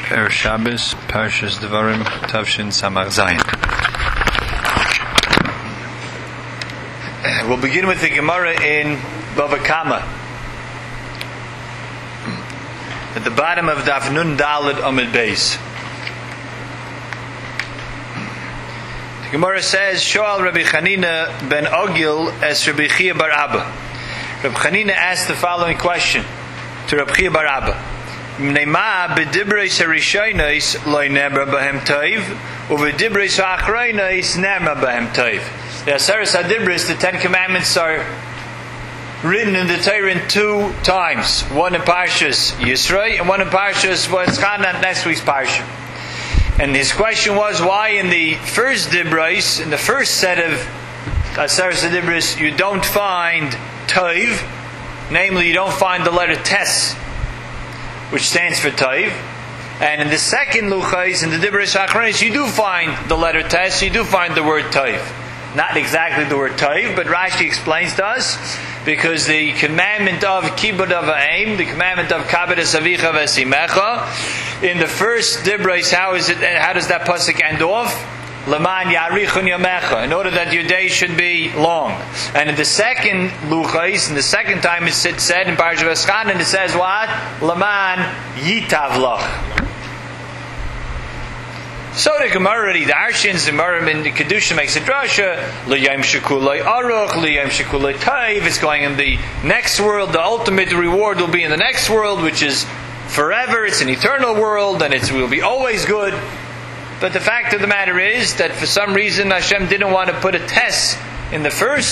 Per Shabbos, Parshas Devarim, Tavshin Samach Zayin. We'll begin with the Gemara in Bava Kama. At the bottom of Daf Nun Daled Amud Beis. The Gemara says, Shoal Rabbi Chanina ben Ogil as Rabbi Chia bar Abba. Rabbi Chanina asked the following question to Rabbi Chia bar Abba. Nema b'dibreis harishonos lo nemra b'hem toiv, u'b'dibreis ha'achronos nemra b'hem toiv. The Aseres HaDibros, the Ten Commandments, are written in the Torah in two times. One in Parshas Yisro and one in Parshas Vayeschanan, next week's Parsha. And his question was, why in the first Dibros, in the first set of Aseres HaDibros, you don't find toiv, namely you don't find the letter tes, which stands for Toiv. And in the second Luchais, in the Dibros HaAchronos, you do find the letter Tes, you do find the word Toiv. Not exactly the word Toiv, but Rashi explains to us, because the commandment of Kibud of Ha'im, the commandment of Kabed Avicha V'Simecha, in the first Dibros, how does that pasuk end off? Leman Yarichun Yamecha, in order that your day should be long. And in the second Luchais, in the second time it's said in Parshas Vayeschanan, it says what? Leman Yitav Lach. So the Gemara already darshins, the Gemara in the Kedusha makes a drasha, L'yayim shekulei aruch, L'yayim shekulei taiv, it's going in the next world, the ultimate reward will be in the next world, which is forever, it's an eternal world, and it will be always good. But the fact of the matter is that for some reason Hashem didn't want to put a test in the first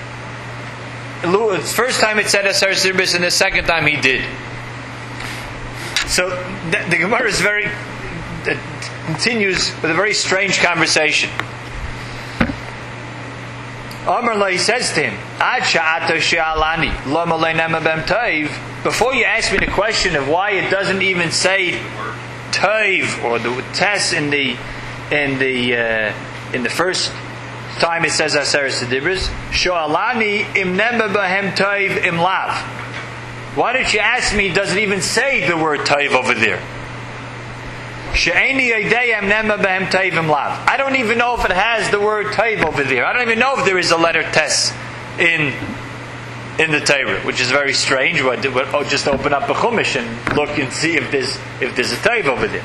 time it said Aseres HaDibros, and the second time he did. So the Gemara is continues with a very strange conversation. Amar Lo, he says to him, Ad sha'ata she'alani lama le'nema b'hem toiv. Before you ask me the question of why it doesn't even say Toiv or the test in the first time it says Aseres HaDibros, Shoalani im nema b'hem toiv im lav. Why don't you ask me? Does it even say the word Toiv over there? She'eni yodei im nema b'hem toiv im lav. I don't even know if it has the word Toiv over there. I don't even know if there is a letter tes in the Torah, which is very strange. We'll just open up a Chumash and look and see if there's a Toiv over there.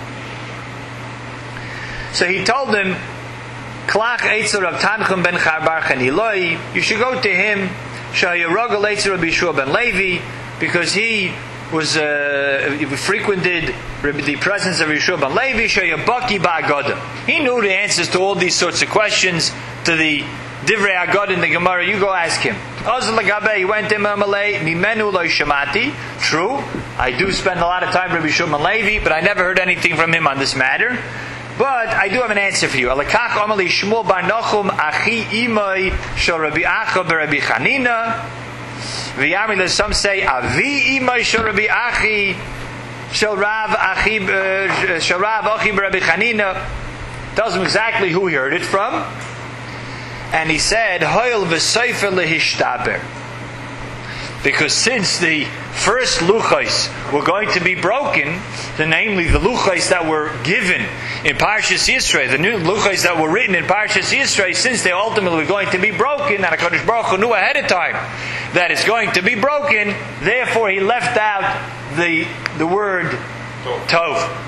So he told him, Klach Eitzer Rav Tanchum ben Charbar Chaniloi, you should go to him, Shayarogel Eitzer Rabbi Yeshua ben Levi, because he frequented the presence of Yeshua ben Levi, Shayabaki ba'agoda. He knew the answers to all these sorts of questions, to the Divrei Agad in the Gemara. You go ask him. He went to Mimenu lo shamati. True, I do spend a lot of time with Rabbi Yeshua ben Levi, but I never heard anything from him on this matter. But I do have an answer for you. Alakach Amali Shmuel bar Nachum Achi Imai Shel Rabbi Acha b'Rabbi Chanina. V'yamil, some say Avi Imai Shel Rabbi Achi Shel Rav Achi b'Rabbi Chanina. Tells him exactly who he heard it from. And he said, Hoil v'seifer lehishtaber. Because since the first luchos were going to be broken, namely the luchos that were given in Parshas Yisro, the new luchos that were written in Parshas Yisro, since they ultimately were going to be broken, and HaKadosh Baruch Hu knew ahead of time that it's going to be broken, therefore he left out the word Tov.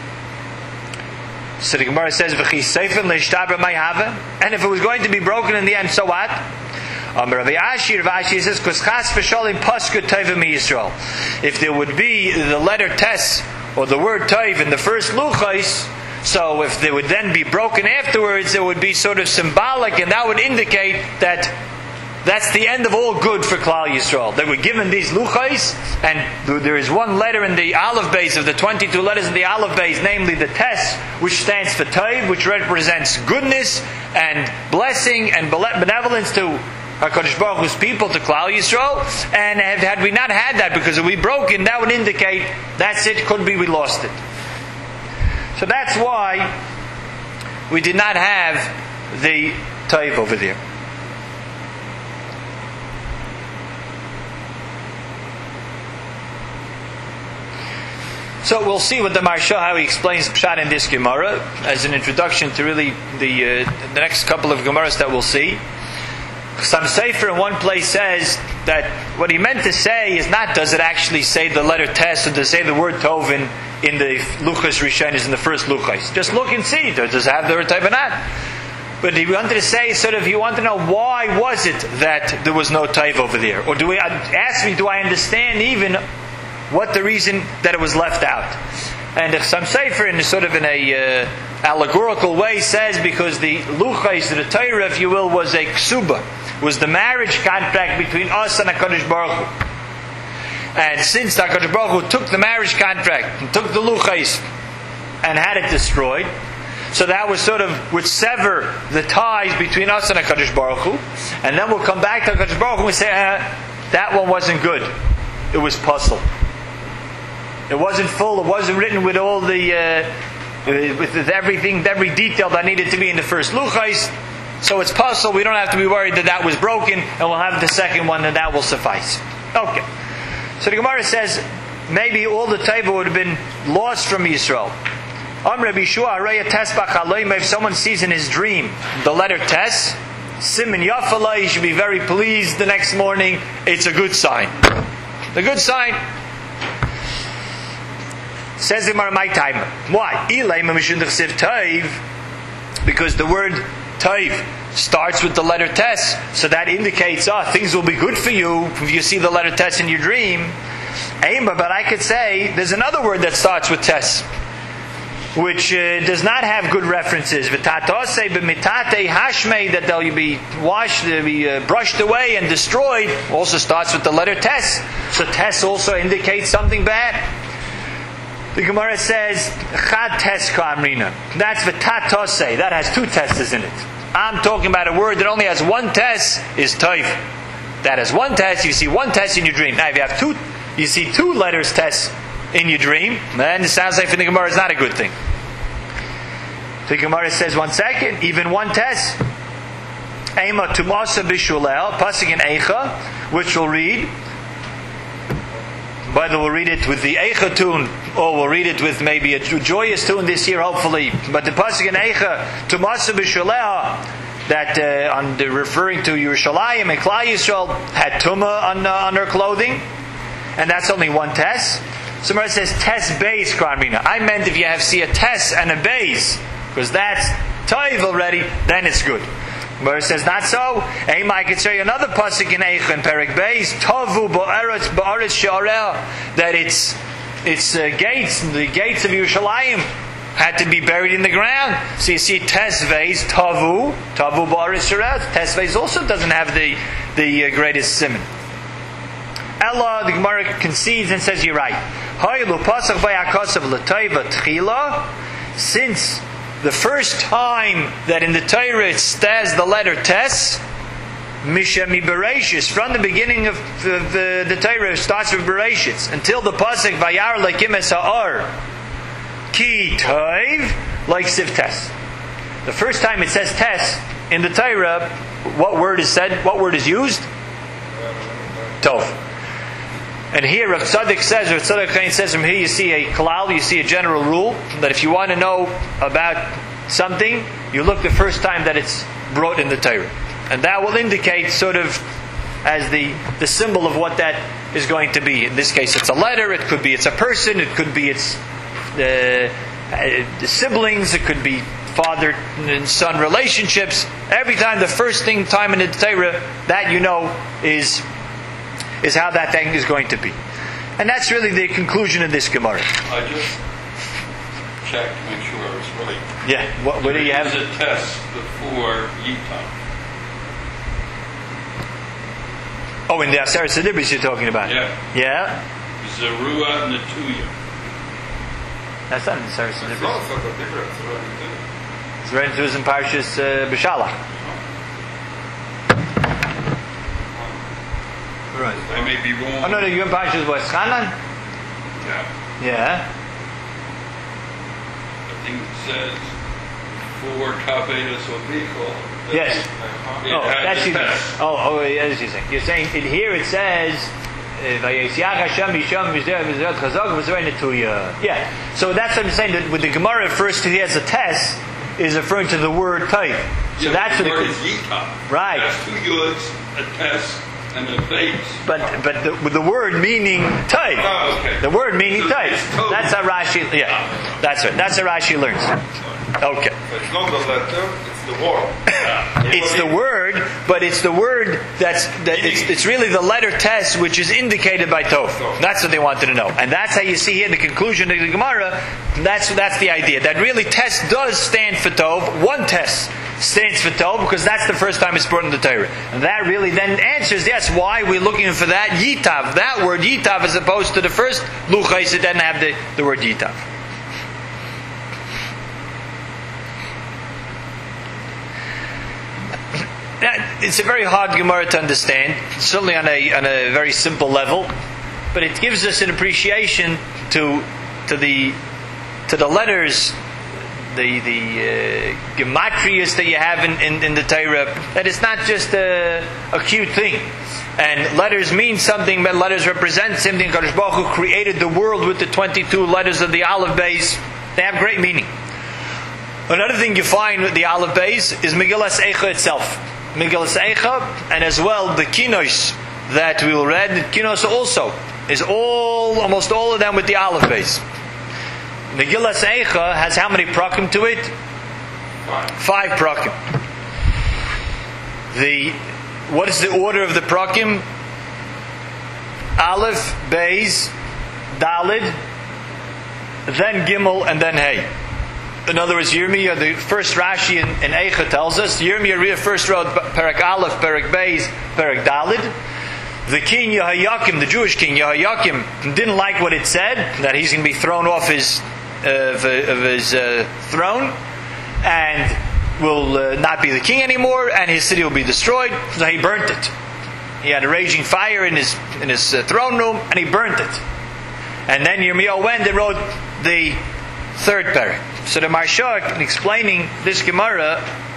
So the Gemara says, and if it was going to be broken in the end, so what? Rav Ashi says, if there would be the letter tes or the word toiv in the first luchos, so if they would then be broken afterwards, it would be sort of symbolic, and that would indicate that that's the end of all good for Klal Yisrael. They were given these luchos, and there is one letter in the Aleph base of the 22 letters in the Aleph base, namely the tes, which stands for Toiv, which represents goodness and blessing and benevolence to HaKadosh Baruch Hu's people, to Klal Yisrael. And had we not had that, because if we broken, that would indicate that's it, could be we lost it. So that's why we did not have the Toiv over there. So we'll see what the Maharsha, how he explains Pshat in this Gemara as an introduction to really the next couple of Gemaras that we'll see. Some Sefer in one place says that what he meant to say is not does it actually say the letter Tes or does it say the word Tovin in the Luchas Rishonis in the first Luchas. Just look and see, does it have the word Tovin or not? But he wanted to say, he wanted to know why was it that there was no Tov over there? Or do I understand even what the reason that it was left out? And if some Sefer in sort of in a allegorical way says because the Luchais, the Torah, if you will, was a ksuba, was the marriage contract between us and HaKadosh Baruch Hu. And since HaKadosh Baruch Hu took the marriage contract and took the Luchais and had it destroyed, so that was sort of would sever the ties between us and HaKadosh Baruch Hu, and then we'll come back to HaKadosh Baruch Hu and say, that one wasn't good. It was puzzle. It wasn't full. It wasn't written with all the with everything, every detail that needed to be in the first Luchais. So it's puzzle. We don't have to be worried that was broken, and we'll have the second one, and that will suffice. Okay. So the Gemara says maybe all the Teva would have been lost from Yisrael. If someone sees in his dream the letter Tes, Simin Yafalai, he should be very pleased the next morning. It's a good sign. The good sign. Says the Gemara, my time. Why? Because the word Tov starts with the letter Tes, so that indicates, things will be good for you if you see the letter Tes in your dream. But I could say there's another word that starts with Tes, which does not have good references. That they'll be washed, brushed away and destroyed, also starts with the letter Tes. So Tes also indicates something bad. The Gemara says, Chad Tes Ka'amrina. That's v'tatosei. That has two Tes's in it. I'm talking about a word that only has one Tes, is Tov. That has one Tes, you see one Tes in your dream. Now if you have two, you see two letters Tes in your dream, then it sounds like for the Gemara is not a good thing. The Gemara says, one second, even one Tes. Ema Tumasa Bishulel, Pasuk in Eicha, which we'll read. Whether we'll read it with the Eicha tune, or we'll read it with maybe a joyous tune this year, hopefully. But the Pasuk in Eicha, Tumasa Bishulel, that referring to Yerushalayim and Klal Yisrael, had Tumah on their clothing. And that's only one Tes. So Gemara says Tes Beis Ka'amrina. I meant if you see a Tes and a Beis, because that's Tov already, then it's good. Gemara says not so. I could say another pasuk in Eicha in Perek Beis, Tovu ba'aretz she'areh, that its gates, the gates of Yerushalayim, had to be buried in the ground. So you see Tes Beis Tovu ba'aretz she'areh. Tes Beis also doesn't have the greatest simon. Ella, the Gemara concedes and says you're right. Since the first time that in the Torah it says the letter Tes, Mishami Bereshis, from the beginning of the Torah, it starts with Bereshis until the pasuk Vayar Lekim Es Ha'ar Ki Tov, like Siv Tes. The first time it says Tes in the Torah, what word is said? What word is used? Tov. And here Rav Tzadok says, or Tzadok Chaim says, from here you see a klal, you see a general rule, that if you want to know about something, you look the first time that it's brought in the Torah. And that will indicate sort of as the symbol of what that is going to be. In this case it's a letter, it could be it's a person, it could be it's the siblings, it could be father and son relationships. Every time the first time in the Torah, that you know is how that thing is going to be. And that's really the conclusion of this Gemara. I just checked to make sure I was right. Yeah. What do you have? There's a test before Yitam. Oh, in the Aseret Sedibris you're talking about? Yeah. Yeah? Zerua Netuya. That's not in the Aseret Sedibris. It's right into in Parshas B'Shalach. Right. I may be wrong. Oh no, you in Parshas Vayischanan? Yeah. Yeah. I think it says for Kavedas or Michal. Yes. Oh, that's you. Oh, yes, you're saying. You're saying in here it says Yeah, so that's what I'm saying. That with the Gemara, first he has a test is referring to the word type. So Yeah, that's the what word is yitav. Right. That's 2 yuds, a test, and a base. but the word meaning type. Oh, okay. The word meaning So type. it's totally- That's how Rashi. Yeah, that's right. That's how Rashi learns. Okay. So it's not the letter, it's the word. It's the word, but it's the word it's really the letter test which is indicated by Tov. That's what they wanted to know. And that's how you see here in the conclusion of the Gemara, that's the idea. That really test does stand for Tov. One test stands for Tov because that's the first time it's brought in the Torah. And that really then answers, yes, why we're looking for that Yitav. That word Yitav as opposed to the first Luchais that didn't have the word Yitav. It's a very hard Gemara to understand, certainly on a very simple level, but it gives us an appreciation to the letters, the gematrias that you have in the Torah. That it's not just a cute thing, and letters mean something. But letters represent something. Kadosh Baruch Hu created the world with the 22 letters of the Aleph Beis. They have great meaning. Another thing you find with the Aleph Beis is Megillas Eicha itself. Megillas Eicha, and as well the Kinos that we will read. Kinos also is almost all of them with the Aleph Beis. Megillas Eicha has how many prakim to it? 5 prakim. What is the order of the prakim? Aleph, Beis, Dalid, then Gimel, and then Hey. In other words, Yirmiyah, the first Rashi in Eicha tells us, Yirmiyah first wrote Perek Aleph, Perek Beis, Perek Dalid. The king Yehoyakim, the Jewish king Yehoyakim, didn't like what it said, that he's going to be thrown off his throne, and will not be the king anymore, and his city will be destroyed, so he burnt it. He had a raging fire in his throne room, and he burnt it. And then Yirmiyah went and wrote the 3rd Perek. So the Marsha, in explaining this Gemara,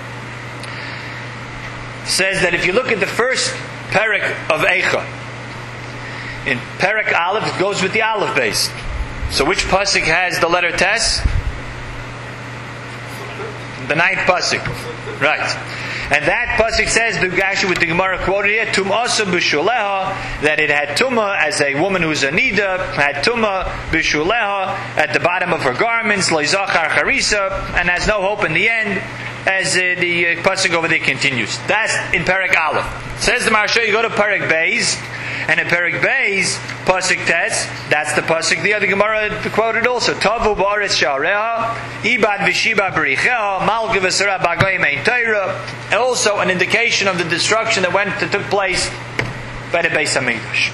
says that if you look at the first Perek of Eicha, in Perek Aleph, it goes with the Aleph base. So which pasuk has the letter Tes? The 9th pasuk, right? And that pasuk says, actually with the Gemara quoted here, Tum'asa b'shuleha, that it had Tumah as a woman who's a nida, had Tumah b'shuleha at the bottom of her garments, leizachar charisa, and has no hope in the end, as the pasuk over there continues. That's in Perek Aleph. Says the Maharsha, you go to Perek Beis, and in Perek Beis, pasuk Tes, that's the pasuk the other Gemara quoted also. Tavu ba'aretz sha'areha, ibad v'shiba b'richeha, malka v'sara b'agayim ein Torah. And also an indication of the destruction that took place by the Beis Hamikdash.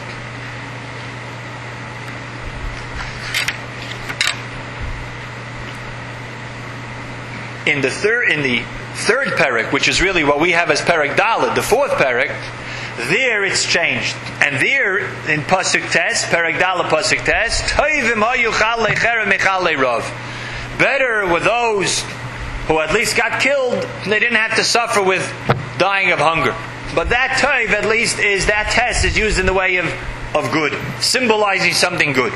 In the third Perek, which is really what we have as Perek Daled, the 4th Perek, there it's changed. And there, in Pasuk Tes, Perek Daled Pasuk Tes, Toivim hayu chalei cherem mechalei rav. Better were those who at least got killed, they didn't have to suffer with dying of hunger. But that Toiv, at least, that Tes is used in the way of good, symbolizing something good.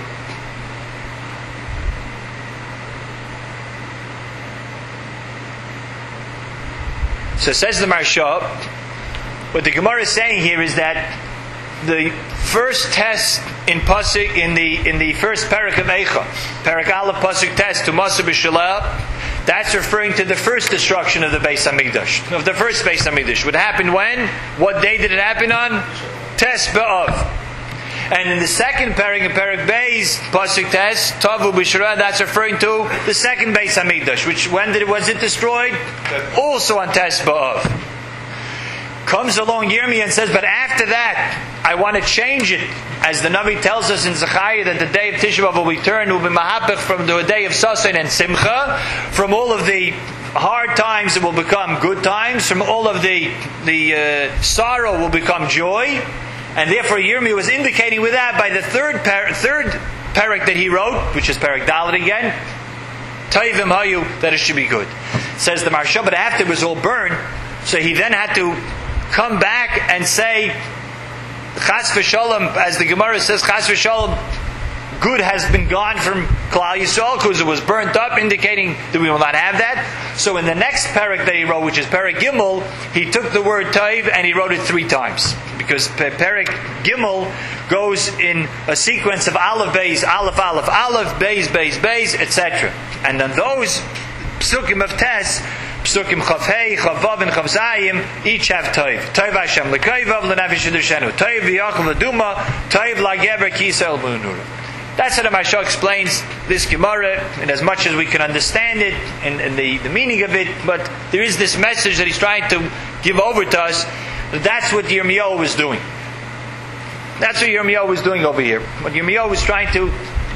So says the Marsha, what the Gemara is saying here is that the first test in pasuk in the first Perek of Eicha, Perek Aleph pasuk test Tumasa b'shuleha, that's referring to the first destruction of the Beis Hamikdash, of the first Beis Hamikdash. What happened when? What day did it happen on? Tes B'Av. And in the second Perek, Perek Beis pasuk test Tavu b'Shura, that's referring to the second Beis Hamikdash, which was it destroyed? Also on Tes B'Av. Comes along Yirmiyah and says, but after that, I want to change it. As the Navi tells us in Zechariah that the day of Tisha B'Av will return, will be mahapech from the day of Sasan and Simcha. From all of the hard times it will become good times. From all of the sorrow will become joy. And therefore Yirmiyah was indicating with that by the third Perek that he wrote, which is Perek Daled again, Toivim hayu, that it should be good. Says the Marsha, but after it was all burned, so he then had to come back and say Chas v'sholom, as the Gemara says, Chas v'sholom, good has been gone from Klal Yisrael because it was burnt up, indicating that we will not have that. So in the next parak that he wrote, which is Parak Gimel, he took the word Taiv and he wrote it 3 times. Because Parak Gimel goes in a sequence of Aleph, Beis, Aleph, Aleph, Aleph, Beis, Beis, Beis, etc. And then those Psukim of Tes, Psukim Chav Hei, Chav Vav, and Chav Zayim, each have Taiv. Taiv Hashem l'Kayvav l'Nefesh Yiddushenu. Taiv v'Yachal l'Duma, Taiv l'Gever Kisel l'Unura. That's how the Mashal explains this Gemara, in as much as we can understand it and the meaning of it. But there is this message that he's trying to give over to us. That's what Yirmiyahu was doing. That's what Yirmiyahu was doing over here. What Yirmiyahu was trying to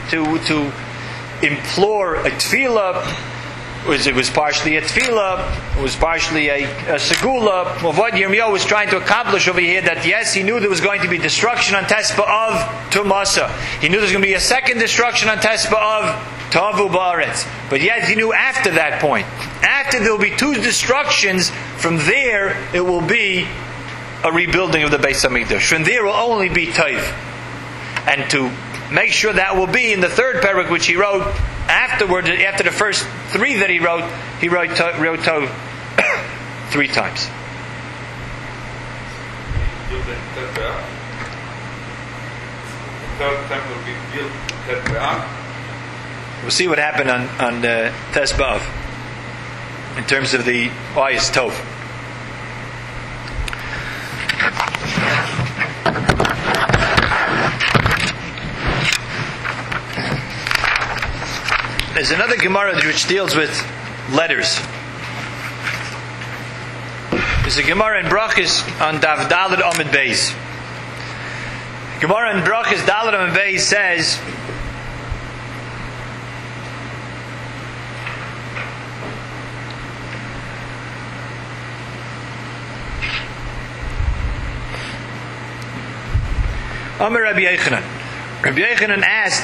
implore a tefillah. It was partially a tefillah, it was partially a segula. Of what Yirmiyahu was trying to accomplish over here, that yes, he knew there was going to be destruction on Tespa of Tumasa. He knew there was going to be a second destruction on Tespa of Tavu Ba'aretz. But yet he knew after that point, after there will be 2 destructions, from there it will be a rebuilding of the Beis HaMikdash. From there will only be Taiv. And to make sure that will be in the 3rd parak, which he wrote afterwards, after the first 3 that he wrote Tov 3 times. We'll see what happened on Tes B'Av in terms of the Oyes Tov. There's another Gemara which deals with letters. There's a Gemara in Brachos on Daf Daled Amud Beis. Gemara in Brachos Daled Amud Beis says, Amar Rabbi Yochanan. Rabbi Yochanan asked,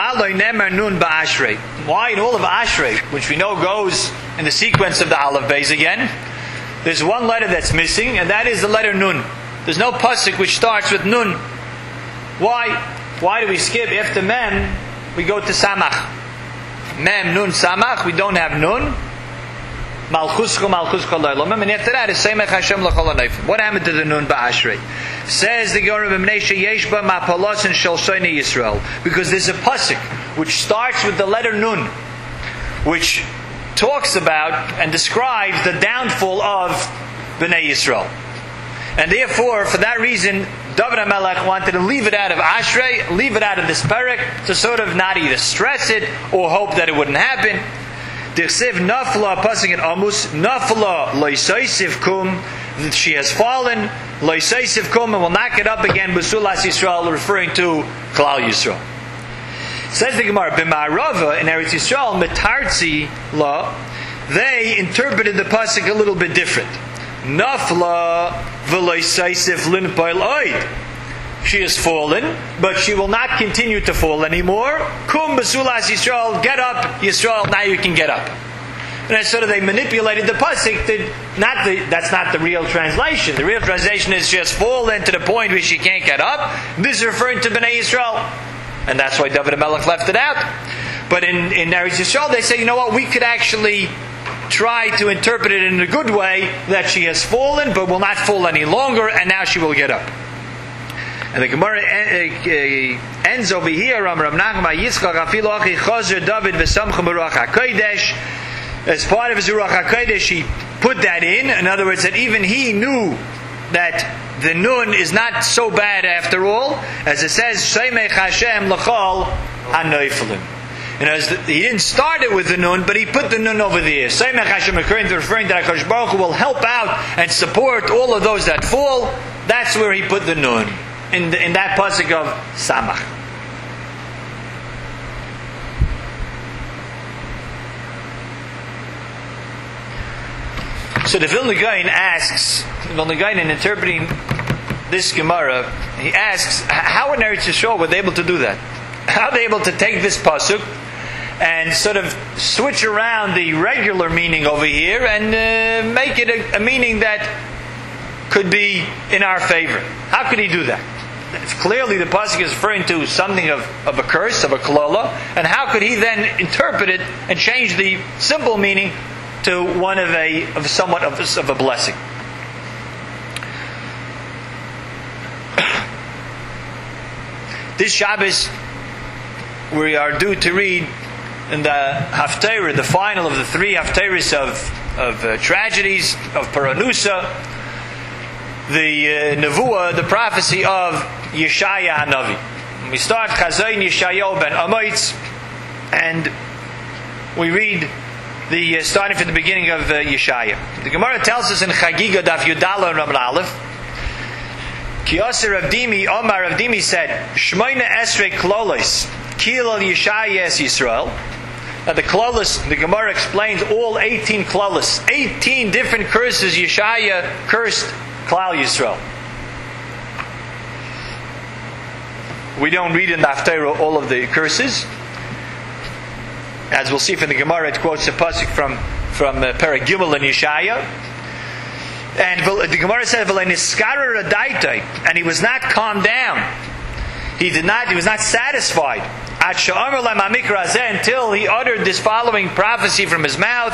why in all of Ashrei, which we know goes in the sequence of the Aleph Beis again, there's one letter that's missing, and that is the letter Nun. There's no pasuk which starts with Nun. Why? Why do we skip? After Mem, we go to Samach. Mem, Nun, Samach, we don't have Nun. Malchuscha, Malchuscha Leilamim, and after that is Semech Hashem L'chol HaNeifim. What happened to the Nun Ba'ashrei? Says the Gemara B'Mnei Yeshba Ma'palosin Shel Shonei Yisrael, because there's a pasuk which starts with the letter Nun, which talks about and describes the downfall of Bnei Yisrael, and therefore, for that reason, David HaMelech wanted to leave it out of Ashrei, leave it out of this parak, to sort of not either stress it or hope that it wouldn't happen. Dirsiv nafla pasuk in Amos, nafla loisaisiv kum, that she has fallen, loisaisiv kum, and will knock it up again, Basulas Yisrael, referring to Klal Yisrael. Says the Gemara, b'ma'arava in Eretz Yisrael, metarzi la, they interpreted the pasuk a little bit different. Nafla v'loisaisiv linpail oid. She has fallen, but she will not continue to fall anymore. Kum b'sulas Yisrael, get up, Yisrael, now you can get up. And sort of they manipulated the pasuk. That's not the real translation. The real translation is she has fallen to the point where she can't get up. This is referring to Bnei Yisrael. And that's why David HaMelech left it out. But in Eretz Yisrael, they say, you know what, we could actually try to interpret it in a good way, that she has fallen, but will not fall any longer, and now she will get up. And the Gemara ends over here. As part of his Ruach HaKodesh, he put that in other words, that even he knew that the Nun is not so bad after all, as it says, Seimech Hashem l'chol ha'noifelim. And as he didn't start it with the Nun, but he put the Nun over there. Seimech Hashem, referring to HaKadosh Baruch Hu will help out and support all of those that fall. That's where he put the Nun. In that pasuk of Samach. So the Vilna Gaon asks, Vilna Gaon in interpreting this Gemara, he asks, how in Eretz Yisrael were they able to do that? How are they able to take this pasuk and sort of switch around the regular meaning over here and make it a meaning that could be in our favor? How could he do that? clearly the pasuk is referring to something of a curse, of a klola, and how could he then interpret it and change the simple meaning to one of somewhat of a blessing? This Shabbos, we are due to read in the Haftarah, the final of the 3 Haftarahs of tragedies of Paranusa, the Nevuah, the prophecy of Yeshaya HaNavi. We start Chazayin Yeshayahu ben Amoitz, and we read starting from the beginning of Yeshaya. The Gemara tells us in Chagiga Daf Yudala and Ramad Aleph, Ki Aser Rav Dimi, Omar Rav Dimi said, Shmoyne Esrei Klolos, Kil al Yeshaya es Yisrael. Now the Klolos, the Gemara explains all 18 Klolos, 18 different curses Yeshaya cursed Klal Yisrael. We don't read in the Haftarah all of the curses. As we'll see from the Gemara, it quotes a pasuk from Perek Gimel in Yeshaya. And the Gemara said, and he was not calmed down. He was not satisfied. Until he uttered this following prophecy from his mouth,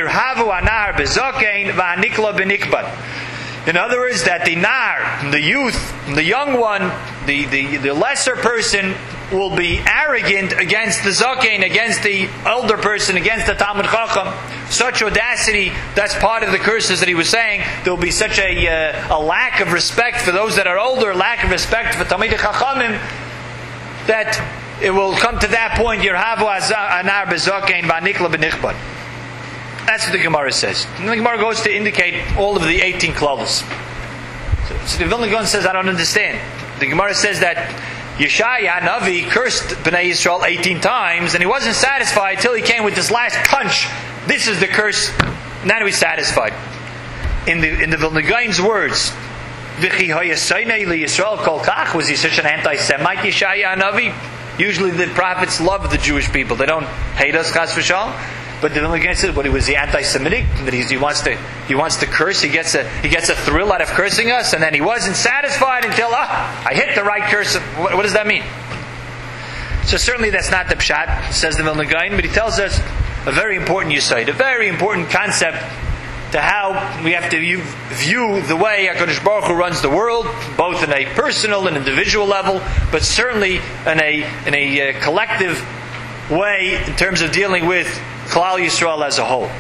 in other words, that the nar, the youth, the young one, the lesser person will be arrogant against the zakein, against the elder person, against the Talmud Chacham. Such audacity, that's part of the curses that he was saying. There will be such a lack of respect for those that are older, lack of respect for Talmidei Chachamim, that it will come to that point, Yerhavu anar bezakein v'anikla b'nichbad. That's what the Gemara says. And the Gemara goes to indicate all of the 18 klolos. So the Vilna Gaon says, I don't understand. The Gemara says that Yeshaya Navi cursed Bnei Yisrael 18 times, and he wasn't satisfied till he came with this last punch. This is the curse. Now he's satisfied. In the Vilna Gaon's words, V'chi hayaseinei liYisrael kol kach, was he such an anti-Semite, Yeshaya Navi? Usually the prophets love the Jewish people. They don't hate us, chas v'shalom. But the Vilna Gaon says, what, was he anti-Semitic? That he wants to curse. He gets a thrill out of cursing us, and then he wasn't satisfied until I hit the right curse. What does that mean? So certainly that's not the pshat, says the Vilna Gaon, but he tells us a very important yesod, a very important concept to how we have to view the way HaKadosh Baruch Hu runs the world, both in a personal and individual level, but certainly in a collective way in terms of dealing with Klal Yisrael as a whole.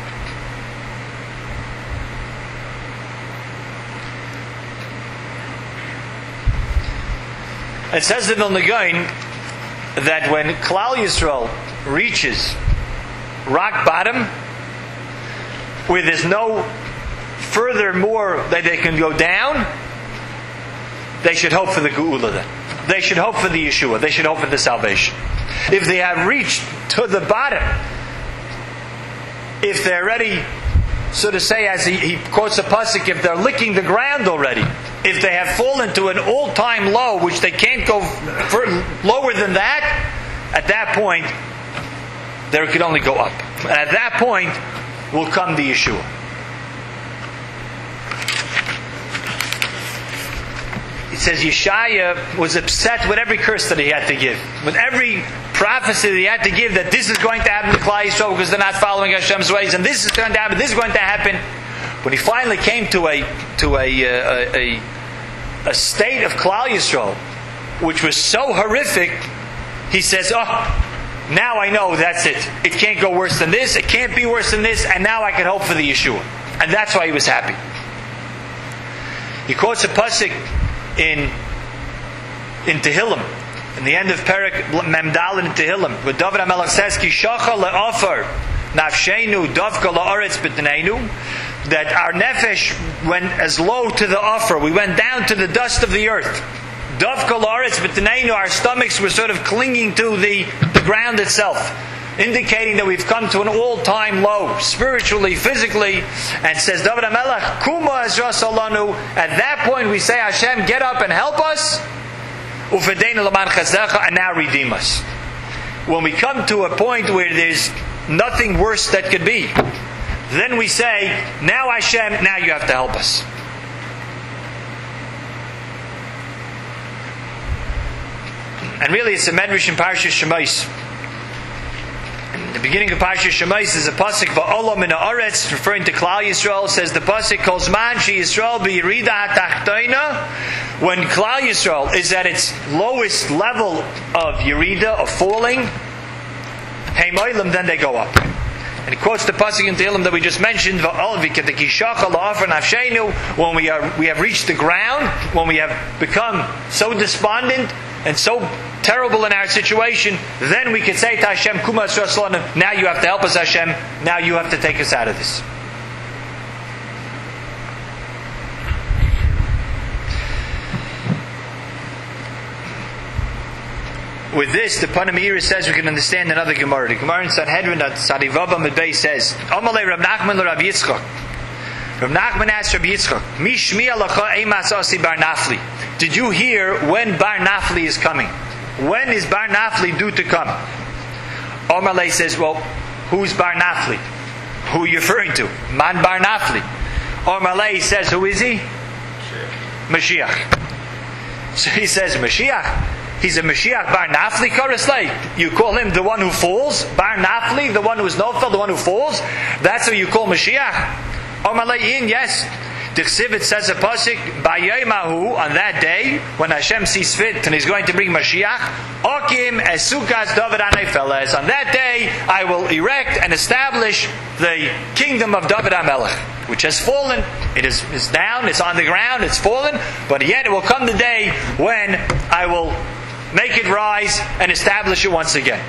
It says in Vilna Gaon that when Klal Yisrael reaches rock bottom, where there's no further more that they can go down, they should hope for the Geula then. They should hope for the Yeshua. They should hope for the salvation. If they have reached to the bottom, if they're ready, so to say, as he quotes a pasuk, if they're licking the ground already, if they have fallen to an all-time low, which they can't go lower than that, at that point, there could only go up. And at that point will come the Yeshua. It says Yeshaya was upset with every curse that he had to give, with every prophecy that he had to give, that this is going to happen to Klal Yisrael because they're not following Hashem's ways, and this is going to happen, this is going to happen. When he finally came to a state of Klal Yisrael, which was so horrific, he says, now I know that's it. It can't go worse than this, it can't be worse than this, and now I can hope for the Yeshua. And that's why he was happy. He quotes a pasuk in Tehillim, in the end of Perek Memdal in Tehillim, where David HaMelech says, Ki shacha le'ofar nafshenu davka la'aretz b'tneinu, that our nefesh went as low to the offer, we went down to the dust of the earth. Davka la'aretz b'tneinu, our stomachs were sort of clinging to the ground itself, indicating that we've come to an all-time low, spiritually, physically. And says David HaMelech, Kuma Ezra Salanu, at that point we say, Hashem, get up and help us, Ufedeinu Laman Chazecha, and now redeem us. When we come to a point where there's nothing worse that could be, then we say, now Hashem, now you have to help us. And really it's a medrash in Parshas Shemais. In the beginning of Parshas Shemais is a pasuk va'olam min haaretz, referring to Klal Yisrael. It says the pasuk calls man she Yisrael b'yirida hatachtoina. When Klal Yisrael is at its lowest level of yirida, of falling, heimaylim, then they go up. And he quotes the pasuk in Tehillim that we just mentioned, when we have reached the ground, when we have become so despondent and so terrible in our situation, then we can say to Hashem, now you have to help us, Hashem, now you have to take us out of this. With this, the Panamira says we can understand another Gemara. The Gemara in Sanhedrin at Sadivava Medbei says, Amalei Rab Nachman Rab Yitzchak. Rab Nachman asked Rab Yitzchak, Mi shmi alacha eimas asi bar Nafli. Did you hear when Bar Nafli is coming? When is Bar Nafli due to come? Amalei says, well, who's Bar Nafli? Who are you referring to? Man Bar Nafli. Amalei says, who is he? Mashiach. So he says, Mashiach. He's a Mashiach Bar Nafli Karaslay. You call him the one who falls? Bar Nafli, the one who is Nofel, the one who falls? That's who you call Mashiach? Omalayin, yes. It says a pasuk, Bayaymahu, on that day, when Hashem sees fit and He's going to bring Mashiach, Okim Esukas David Anayfeles. On that day, I will erect and establish the kingdom of David HaMelech, which has fallen. It is down, it's on the ground, it's fallen, but yet it will come the day when I will make it rise and establish it once again.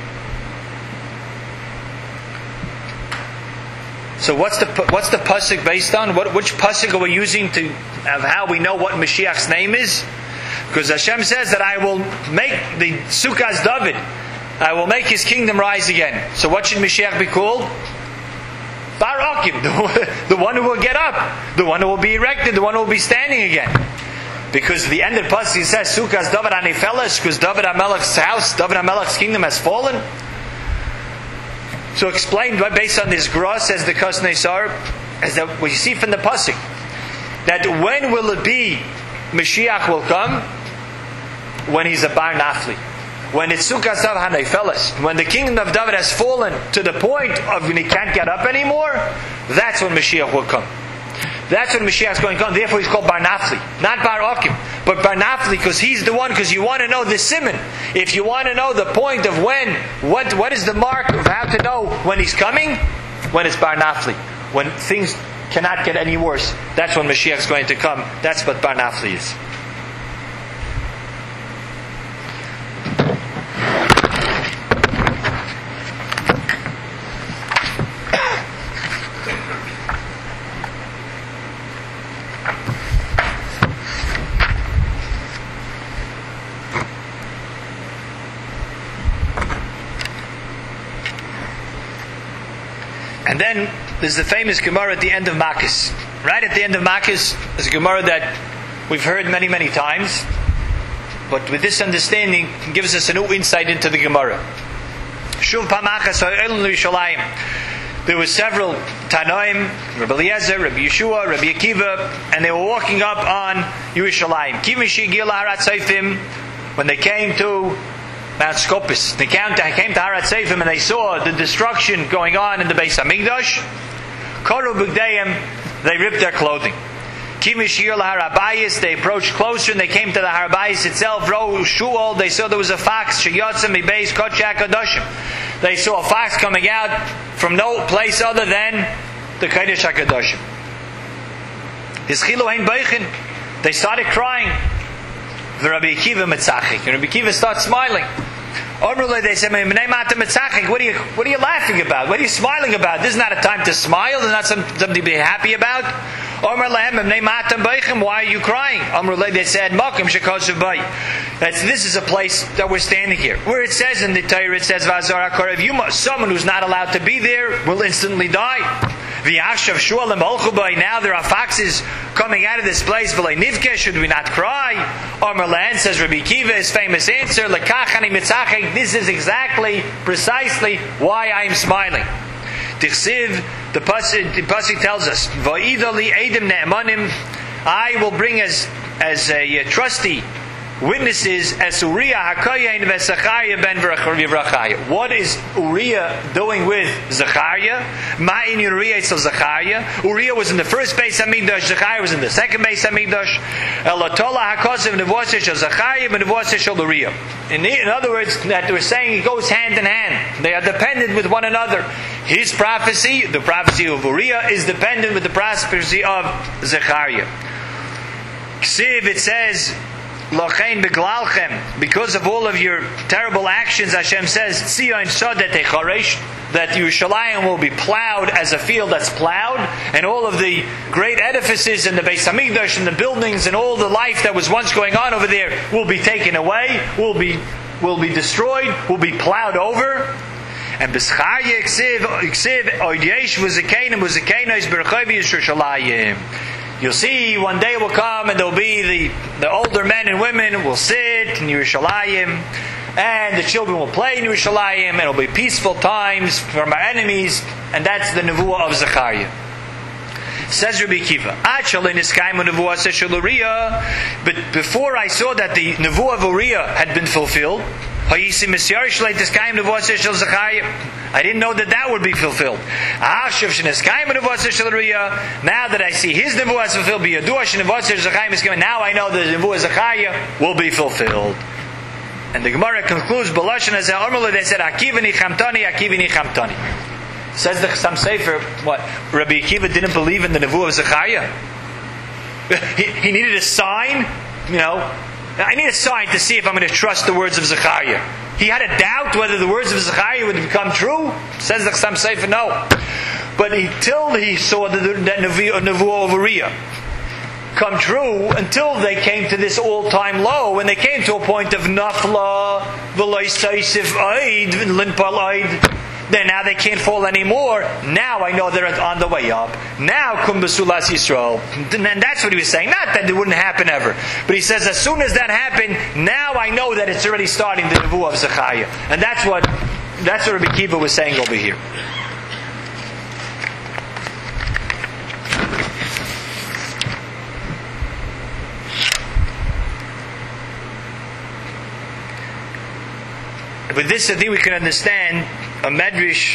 So what's the pasuk based on? Which pasuk are we using of how we know what Mashiach's name is? Because Hashem says that I will make the Sukkah's David. I will make his kingdom rise again. So what should Mashiach be called? Bar Okim, the one who will get up, the one who will be erected, the one who will be standing again. Because the end of the pasuk says Sukkah's David Anifeles, because David HaMelech's house, David HaMelech's kingdom has fallen. So explained based on this gra, says the Kosnei Sar, as that we see from the pasuk, that when will it be Mashiach will come? When he's a Bar Nafli. When it's Sukkah's David Hanayfeles. When the kingdom of David has fallen to the point of when he can't get up anymore, that's when Mashiach will come. That's when Mashiach is going to come. Therefore he's called Bar Nafli. Not Bar Okim, but Bar Nafli, because he's the one, because you want to know the simon. If you want to know the point of when, what is the mark of how to know when he's coming? When it's Bar Nafli. When things cannot get any worse, that's when Mashiach is going to come. That's what Bar Nafli is. And then there's the famous Gemara at the end of Makos. Right at the end of Makos is a Gemara that we've heard many, many times. But with this understanding, it gives us a new insight into the Gemara. Shuv Pamachas ha'elun l'Yerushalayim. There were several Tanoim, Rabbi Eliezer, Rabbi Yeshua, Rabbi Akiva, and they were walking up on Yerushalayim. When they came to Mount Scopus, they came to Harat Seifim and they saw the destruction going on in the Beis Hamikdash. Koru B'gdeim, they ripped their clothing. Kimishir Harabayis, they approached closer and they came to the Harabayis itself. Ro Shuol, they saw there was a fox. Sheyotzim Mibeis Kochak Kadoshim. They saw a fox coming out from no place other than the Kodesh HaKadoshim. Hischilu Hein Beichin, they started crying. The Rabbi Akiva Metzachik, and Rabbi Akiva starts smiling. They said, what are you laughing about? What are you smiling about? This is not a time to smile. This is not something to be happy about. Why are you crying? They said, this is a place that we're standing here. Where it says in the Torah, it says, someone who's not allowed to be there will instantly die. Now there are foxes coming out of this place. Should we not cry? Omerlan, says Rabbi Akiva, his famous answer, this is precisely why I am smiling. The pasuk tells us, I will bring as a trusty witnesses as Uriah HaKoyen v'Zachariah ben Yevrachaya. What is Uriah doing with Zachariah? Ma'in Uriah so Zachariah. Uriah was in the first Beis Hamikdash. Zachariah was in the second Beis Hamikdash. Elatola HaKosev Nevuaseh shel Zachariah v'Nevuaseh shel Uriah. In other words, that we're saying it goes hand in hand. They are dependent with one another. His prophecy, the prophecy of Uriah, is dependent with the prophecy of Zechariah. Ksiv, it says, Lochein beglalchem, because of all of your terrible actions, Hashem says, Tzion sodet echaresh, that Yerushalayim will be plowed as a field that's plowed, and all of the great edifices and the Beis Hamikdash and the buildings and all the life that was once going on over there will be taken away, will be destroyed, will be plowed over. And B'scharya Ksiv Oidesh V'Zekeinim V'Zekeinos B'Rechavi Yerushalayim. You'll see one day will come and there'll be the older men and women will sit in Yerushalayim, and the children will play in Yerushalayim, and it'll be peaceful times from our enemies, and that's the nevuah of Zechariah. Says Rabbi Akiva, but before I saw that the nevuah of Uriah had been fulfilled, I didn't know that would be fulfilled. Now that I see his nevuah is fulfilled, now I know that the nevuah of Zechariah will be fulfilled. And the Gemara concludes, they said, Akivani Chamtani. Says the Chassam Sofer, what? Rabbi Akiva didn't believe in the nevuah of Zechariah? He needed a sign, I need a sign to see if I'm going to trust the words of Zechariah. He had a doubt whether the words of Zechariah would become true. Says the Chassam Sofer, no. But until he saw that nevuah of Uriah come true, until they came to this all-time low, when they came to a point of Nafla, V'loi Seisif Oid, Linpal Oid, then now they can't fall anymore. Now I know they're on the way up. Now Kum B'Sulas Yisrael. And that's what he was saying. Not that it wouldn't happen ever. But he says, as soon as that happened, now I know that it's already starting the nevuah of Zechariah. And that's what Rabbi Akiva was saying over here. With this, I think we can understand a medrash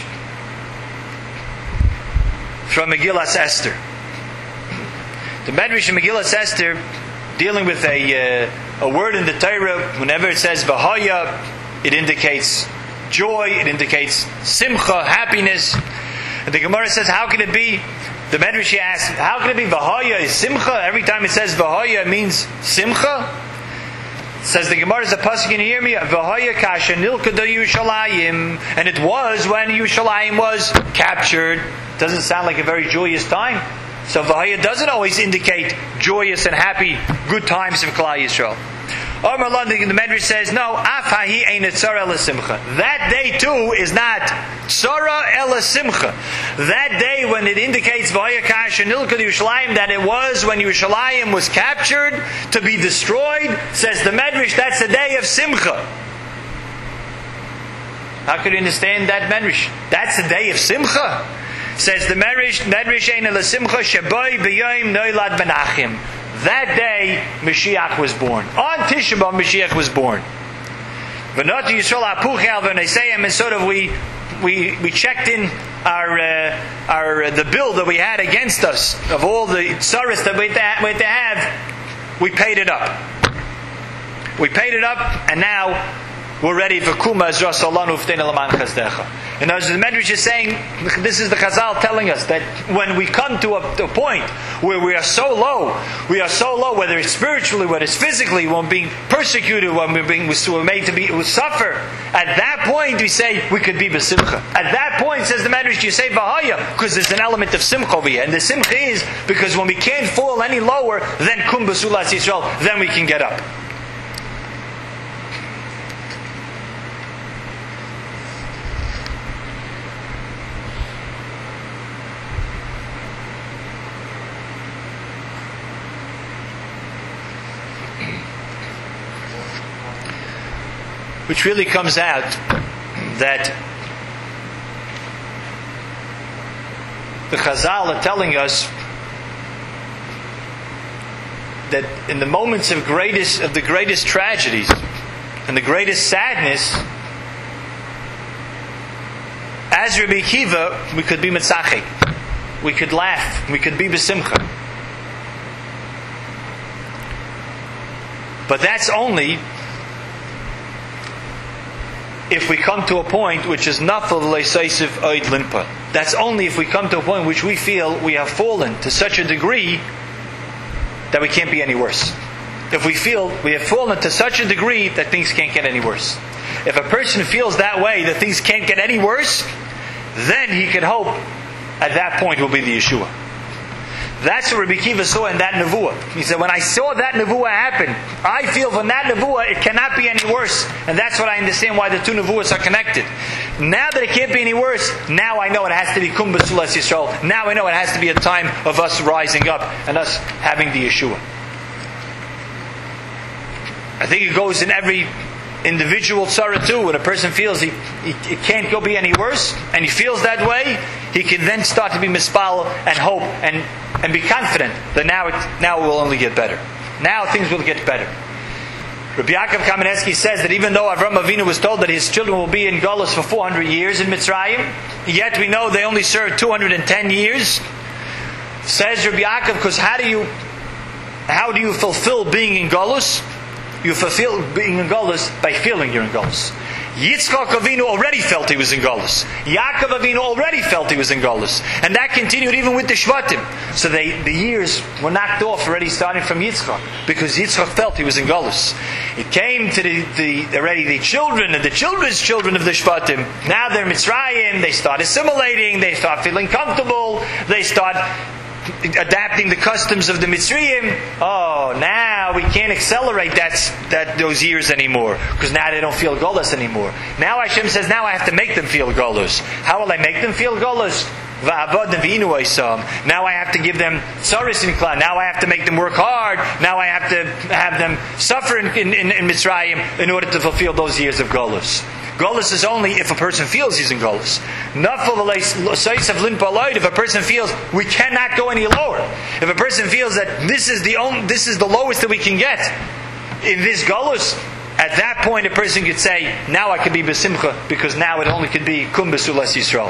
from Megillas Esther. The medrash in Megillas Esther, dealing with a word in the Torah, whenever it says V'haya, it indicates joy, it indicates simcha, happiness. And the Gemara says, how can it be? The medrash asks, how can it be V'haya is simcha? Every time it says V'haya, it means simcha? Says the Gemara, is a pasuk in here, V'haya kasha nilkada Yerushalayim, and it was when Yerushalayim was captured. Doesn't sound like a very joyous time. So V'haya doesn't always indicate joyous and happy, good times of Klal Yisrael. Omar Allah, the Medrash says, no, Afahi ain't tzara ela simcha. That day too is not tzara ela simcha. That day when it indicates V'haya kasha nilkad Yerushalayim, that it was when Yerushalayim was captured to be destroyed, says the Medrash, that's the day of simcha. How could you understand that Medrash? That's the day of simcha. Says the Medrash ain't ela simcha shaboy b'yom noilad Menachem. That day, Mashiach was born. On Tisha B'Av, Mashiach was born. V'not Yisrael apuchel v'neseim, and sort of we checked in the bill that we had against us of all the tzaras that we had to have. We paid it up. We paid it up, and now we're ready for Kuma Ezra Solanu Ftena Laman Chazdecha. And as the Medrash is saying, this is the Chazal telling us that when we come to a point where we are so low, whether it's spiritually, whether it's physically, when we're being persecuted, when we're made to suffer, at that point we say we could be b'simcha. At that point, says the Medrash, you say V'haya, because there's an element of simcha over here. And the simcha is because when we can't fall any lower than Kum B'Sulas Yisrael, then we can get up. Which really comes out that the Chazal are telling us that in the moments of the greatest tragedies and the greatest sadness, as Rabbi Akiva, we could be mitzachik, we could laugh, we could be b'simcha. But that's only if we come to a point which is nafal le'seisiv oid limpa. That's only if we come to a point which we feel we have fallen to such a degree that we can't be any worse. If we feel we have fallen to such a degree that things can't get any worse. If a person feels that way, that things can't get any worse, then he can hope at that point will be the Yeshua. That's what Rabbi Akiva saw in that nevuah. He said, when I saw that nevuah happen, I feel from that nevuah it cannot be any worse. And that's what I understand why the two nevuahs are connected. Now that it can't be any worse, now I know it has to be Kum B'Sulas Yisrael. Now I know it has to be a time of us rising up and us having the Yeshua. I think it goes in every individual tzara too. When a person feels it can't go be any worse, and he feels that way, he can then start to be mispal and hope and be confident that now it will only get better. Now things will get better. Rabbi Yaakov Kamenetsky says that even though Avram Avinu was told that his children will be in Galus for 400 years in Mitzrayim, yet we know they only served 210 years. Says Rabbi Yaakov, because how do you fulfill being in Galus? You fulfill being in Galus by feeling you're in Galus. Yitzchak Avinu already felt he was in Galus. Yaakov Avinu already felt he was in Galus. And that continued even with the Shvatim. So the years were knocked off already starting from Yitzchak. Because Yitzchak felt he was in Galus. It came to the children and the children's children of the Shvatim. Now they're Mitzrayim. They start assimilating. They start feeling comfortable. They start adapting the customs of the Mitzrayim. Oh, now we can't accelerate those years anymore, because now they don't feel Golus anymore. Now Hashem says, now I have to make them feel Golus. How will I make them feel Golus? Now I have to give them tzaris in Klal. Now I have to make them work hard. Now I have to have them suffer in Mitzrayim in order to fulfill those years of Golus. Golus is only if a person feels he's in Golus. If a person feels we cannot go any lower. If a person feels that this is the lowest that we can get in this Golus, at that point a person could say, now I could be B'Simcha, because now it only could be Kum B'Sulas Yisrael.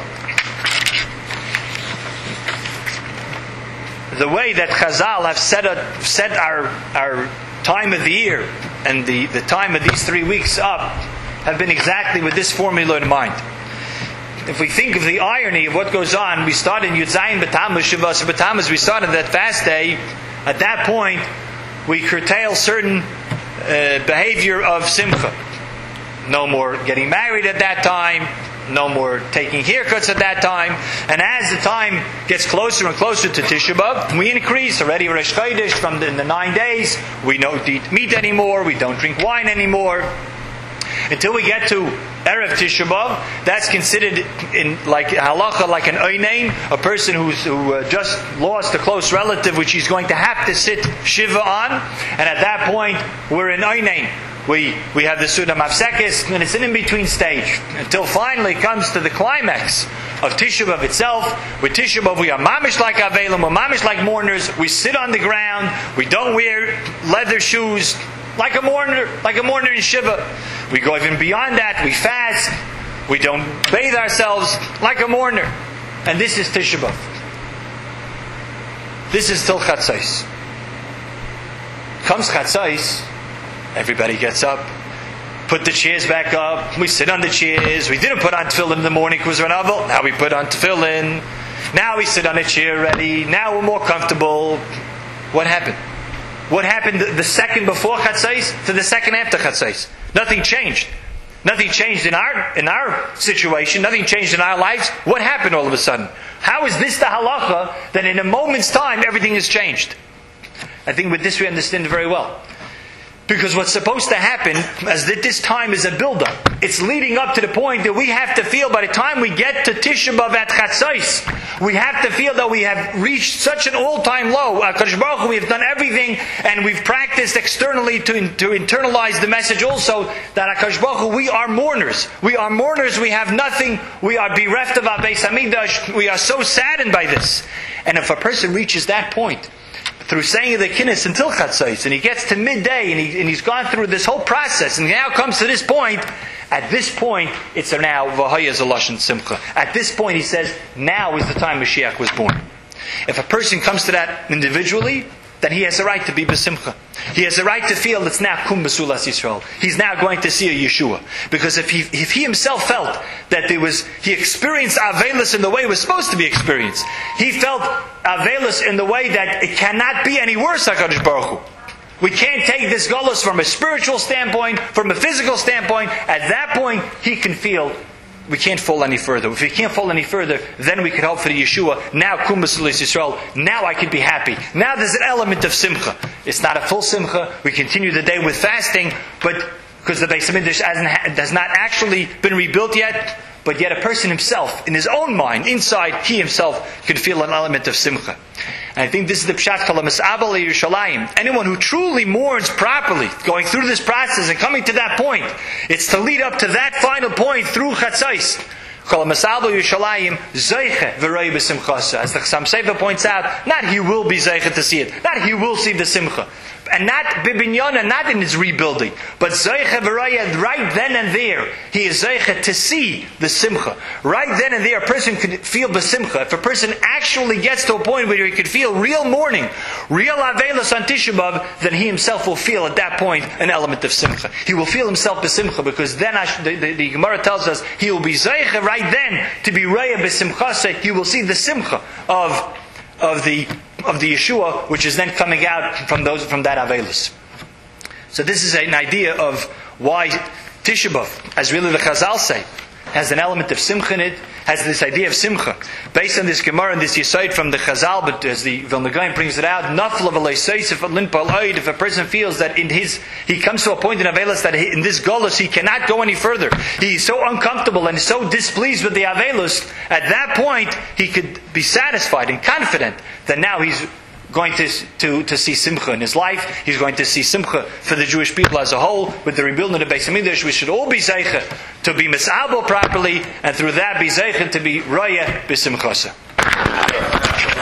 The way that Chazal have set our time of the year and the time of these 3 weeks up have been exactly with this formula in mind. If we think of the irony of what goes on, we start in Yudzayin B'Tammuz, Shavas B'Tammuz, we start on that fast day. At that point, we curtail certain behavior of Simcha. No more getting married at that time. No more taking haircuts at that time. And as the time gets closer and closer to Tisha B'Av, we increase. Already Rosh Chodesh, in the 9 days, we don't eat meat anymore, we don't drink wine anymore. Until we get to Erev Tisha B'Av, that's considered in like halacha like an oinain, a person who just lost a close relative which he's going to have to sit shiva on, and at that point we're in oinain. We have the Suda Mafsekis, and it's an in-between stage. Until finally it comes to the climax of Tisha B'Av itself. With Tisha B'Av we are mamish like Avelim, we're mamish like mourners. We sit on the ground, we don't wear leather shoes, like a mourner in Shiva. We go even beyond that, we fast, we don't bathe ourselves like a mourner. And this is Tisha B'Av. This is till Chatzos. Comes Chatzos, everybody gets up, put the chairs back up, we sit on the chairs, we didn't put on tefillin in the morning because we're novel, now we put on tefillin, now we sit on a chair ready, now we're more comfortable. What happened? What happened the second before Chatzos to the second after Chatzos? Nothing changed. Nothing changed in our situation. Nothing changed in our lives. What happened all of a sudden? How is this the halacha that in a moment's time everything has changed? I think with this we understand very well. Because what's supposed to happen is that this time is a build-up. It's leading up to the point that we have to feel by the time we get to Tisha B'Av at Chatzos, we have to feel that we have reached such an all-time low. HaKadosh Baruch Hu, we have done everything and we've practiced externally to internalize the message also that HaKadosh Baruch Hu, we are mourners. We are mourners, we have nothing. We are bereft of our Beis Hamikdash. We are so saddened by this. And if a person reaches that point, through saying the kinnis until Chatzos, and he gets to midday, and he's gone through this whole process, and now comes to this point. At this point, it's now V'haya Zaloshin Simcha. At this point, he says, now is the time Mashiach was born. If a person comes to that individually, then he has a right to be besimcha. He has a right to feel it's now kum besulas Yisrael. He's now going to see a Yeshua. Because if he himself felt that he experienced Avelis in the way it was supposed to be experienced, he felt Avelis in the way that it cannot be any worse, HaKadosh Baruch Hu. We can't take this Golus from a spiritual standpoint, from a physical standpoint. At that point, he can feel we can't fall any further. If we can't fall any further, then we can hope for the Yeshua. Now, Kum B'Sulis Yisrael. Now I can be happy. Now there's an element of simcha. It's not a full simcha. We continue the day with fasting, but because the Beis Hamikdash has not actually been rebuilt yet, but yet a person himself, in his own mind, inside, he himself can feel an element of simcha. And I think this is the Pshat Kol HaMis'abel Yerushalayim. Anyone who truly mourns properly, going through this process and coming to that point, it's to lead up to that final point through Chatzos. Kol HaMis'abel Yerushalayim Zeiche V'roi B'Simchasa. As the Chassam Sofer points out, not he will be Zeiche to see it, not he will see the Simcha. And not Bibinyan, not in his rebuilding, but Zeiche V'raya, right then and there, he is Zeiche to see the Simcha. Right then and there, a person could feel the Simcha. If a person actually gets to a point where he could feel real mourning, real Avelis on Tisha B'Av, then he himself will feel at that point an element of Simcha. He will feel himself the Simcha, because then the Gemara tells us he will be Zeiche right then to be Raya B'Simchasa. He will see the Simcha of the Yeshua, which is then coming out from that Avelis. So this is an idea of why Tisha B'Av, as really the Chazal say, has an element of Simcha in it, has this idea of Simcha. Based on this Gemara and this Yesod from the Chazal, but as the Vilna Gaon brings it out, if a person feels that he comes to a point in Avelis that in this Golus he cannot go any further. He's so uncomfortable and so displeased with the Avelis, at that point he could be satisfied and confident that now he's going to see Simcha in his life. He's going to see Simcha for the Jewish people as a whole. With the rebuilding of the Beis Hamikdash, we should all be Zeicha to be Mis'abel properly, and through that be Zeicha to be Raya B'Simchasa.